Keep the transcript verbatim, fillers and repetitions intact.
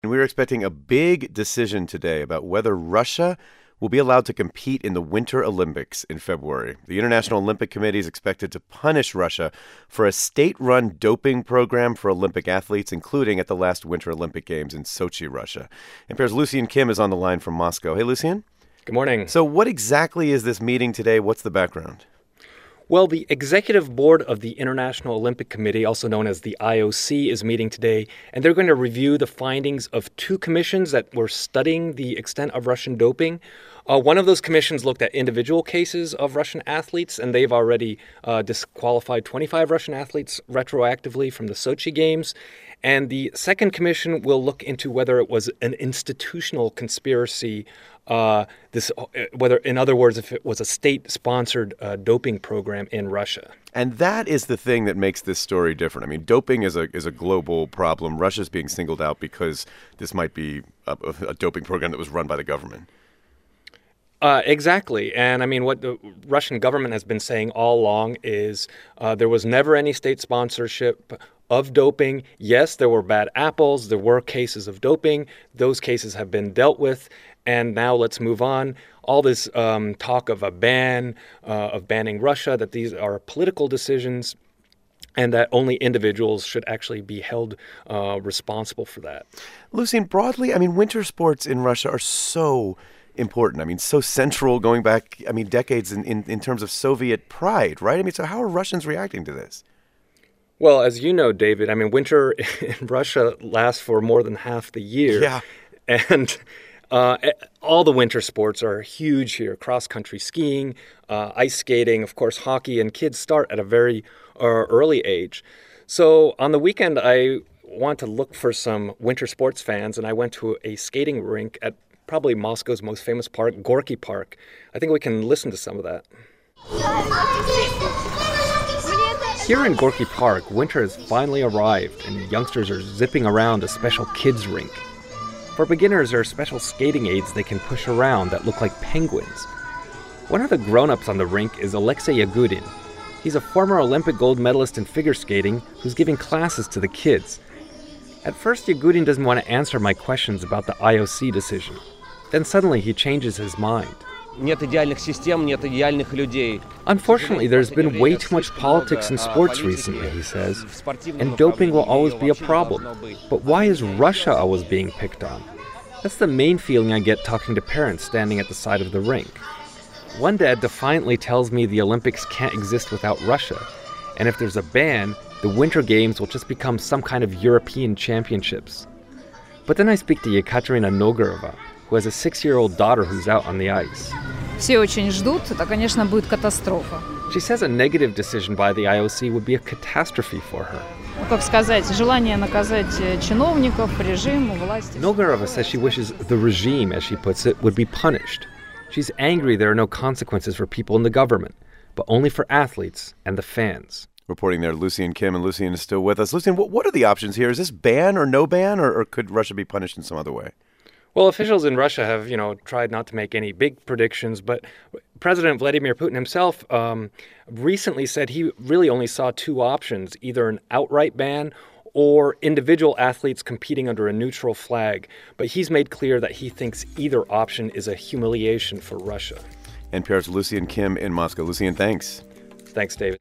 And we are expecting a big decision today about whether Russia will be allowed to compete in the Winter Olympics in February. The International Olympic Committee is expected to punish Russia for a state-run doping program for Olympic athletes, including at the last Winter Olympic Games in Sochi, Russia. N P R's Lucian Kim is on the line from Moscow. Hey, Lucian. Good morning. So what exactly is this meeting today? What's the background? Well, the Executive Board of the International Olympic Committee, also known as the I O C, is meeting today, and they're going to review the findings of two commissions that were studying the extent of Russian doping. Uh, one of those commissions looked at individual cases of Russian athletes, and they've already uh, disqualified twenty-five Russian athletes retroactively from the Sochi Games. And the second commission will look into whether it was an institutional conspiracy, uh, this, whether, in other words, if it was a state-sponsored uh, doping program in Russia. And that is the thing that makes this story different. I mean, doping is a is a global problem. Russia's being singled out because this might be a, a doping program that was run by the government. Uh, exactly. And I mean, what the Russian government has been saying all along is uh, there was never any state sponsorship of doping. Yes, there were bad apples. There were cases of doping. Those cases have been dealt with. And now let's move on. All this um, talk of a ban, uh, of banning Russia, that these are political decisions and that only individuals should actually be held uh, responsible for that. Lucian, broadly, I mean, winter sports in Russia are so important. I mean, so central going back, I mean, decades in, in, in terms of Soviet pride, right? I mean, so how are Russians reacting to this? Well, as you know, David, I mean, winter in Russia lasts for more than half the year. Yeah. And uh, all the winter sports are huge here. Cross-country skiing, uh, ice skating, of course, hockey, and kids start at a very uh, early age. So on the weekend, I want to look for some winter sports fans, and I went to a skating rink at probably Moscow's most famous park, Gorky Park. I think we can listen to some of that. Here in Gorky Park, winter has finally arrived, and youngsters are zipping around a special kids rink. For beginners, there are special skating aids they can push around that look like penguins. One of the grown-ups on the rink is Alexei Yagudin. He's a former Olympic gold medalist in figure skating who's giving classes to the kids. At first, Yagudin doesn't want to answer my questions about the I O C decision. Then suddenly he changes his mind. Unfortunately, there's been way too much politics in sports recently, he says, and doping will always be a problem. But why is Russia always being picked on? That's the main feeling I get talking to parents standing at the side of the rink. One dad defiantly tells me the Olympics can't exist without Russia, and if there's a ban, the Winter Games will just become some kind of European championships. But then I speak to Yekaterina Nogorova, who has a six-year-old daughter who's out on the ice. Все очень ждут, это, конечно, будет катастрофа. She says a negative decision by the I O C would be a catastrophe for her. Ну, как сказать, желание наказать чиновников, режим, власти. Nogorova says she wishes the regime, as she puts it, would be punished. She's angry there are no consequences for people in the government, but only for athletes and the fans. Reporting there, Lucian Kim, and Lucian is still with us. Lucian, what, what are the options here? Is this ban or no ban, or, or could Russia be punished in some other way? Well, officials in Russia have, you know, tried not to make any big predictions, but President Vladimir Putin himself um, recently said he really only saw two options, either an outright ban or individual athletes competing under a neutral flag. But he's made clear that he thinks either option is a humiliation for Russia. N P R's Lucian Kim in Moscow. Lucian, thanks. Thanks, David.